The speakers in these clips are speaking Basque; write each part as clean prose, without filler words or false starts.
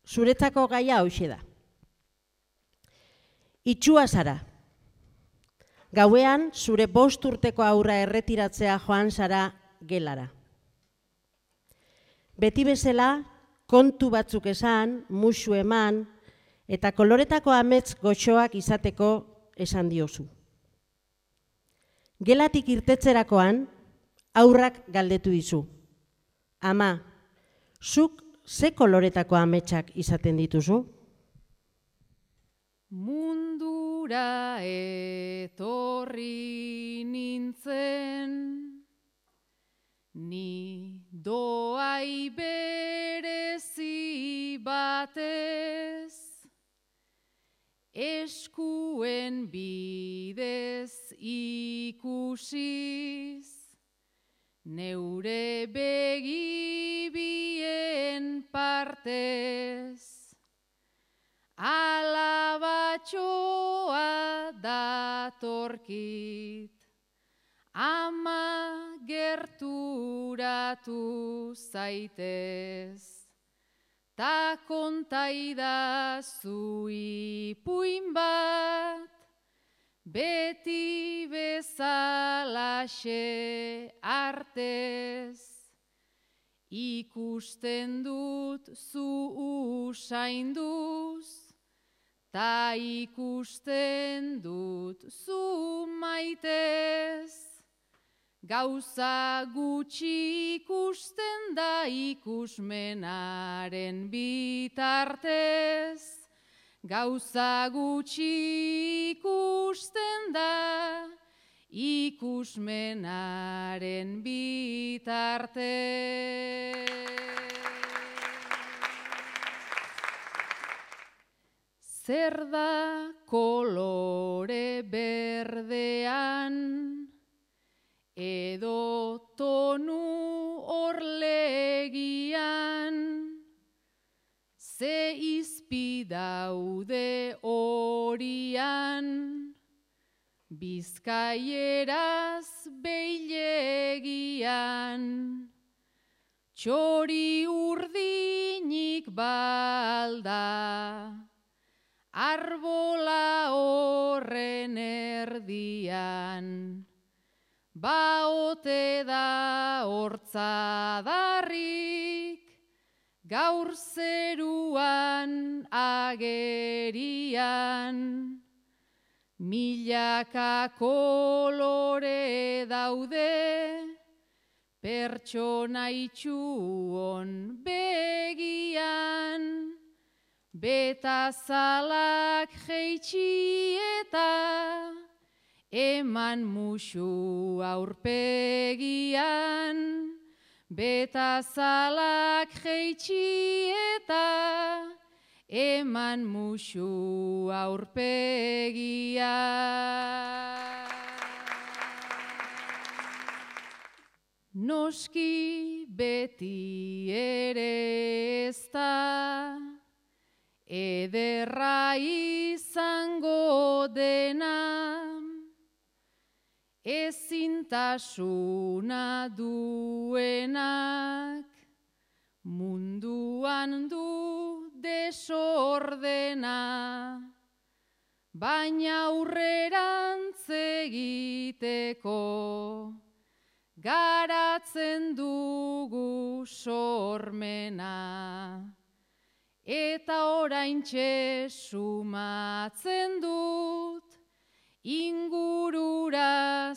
zuretzako gaia hauxe da. Itxua zara. Gauean, zure 5 urteko haurra erretiratzea joan zara gelara. Beti bezala, kontu batzuk esan, musu eman, eta koloretako amets goxoak izateko esan diozu. Gelatik irtetzerakoan, haurrak galdetu dizu. Ama, zuk ze koloretako ametsak izaten dituzu? Mundura etorri nintzen, ni doai berezi batez, eskuen bidez ikusiz, neure begibien partez, alabatxoa datorkit, ama gerturatu zaitez, ta kontaidazu ipuin bat, beti bezalaxe artez, ikusten dut zu usainduz, ta ikusten dut zu maitez. Gauza gutxi ikusten da ikusmenaren bitartez. Gauza gutxi ikusten da ikusmenaren bitartez. Zer da kolore berdean, edo tonu orlegian, ze izpidaude horian, bizkaieraz beilegian, txori urdinik balda, arbola horren erdian, baote da hortzadarrik, gaur zeruan agerian, milaka kolore daude, pertsona itxuon begian, betazalak jeitsi eta eman musu aurpegian, betazalak jeitsi eta eman musu aurpegian. Noski beti ere ez da, ederra izango dena, ezintasuna duenak, munduan du desordena, baina aurrerantz egiteko, garatzen dugu sormena, eta oraintxe sumatzen dut, ingurura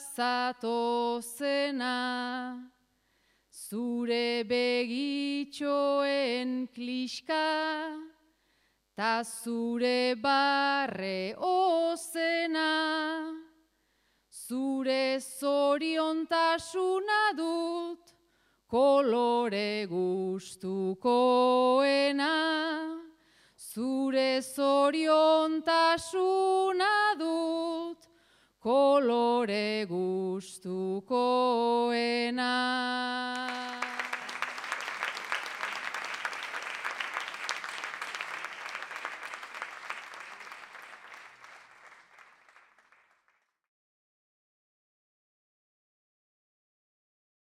zatozena, zure begitxoen kliska, ta zure barre ozena, zure zoriontasuna dut, kolore gustukoena, zure zoriontasuna dut, kolore gustukoena.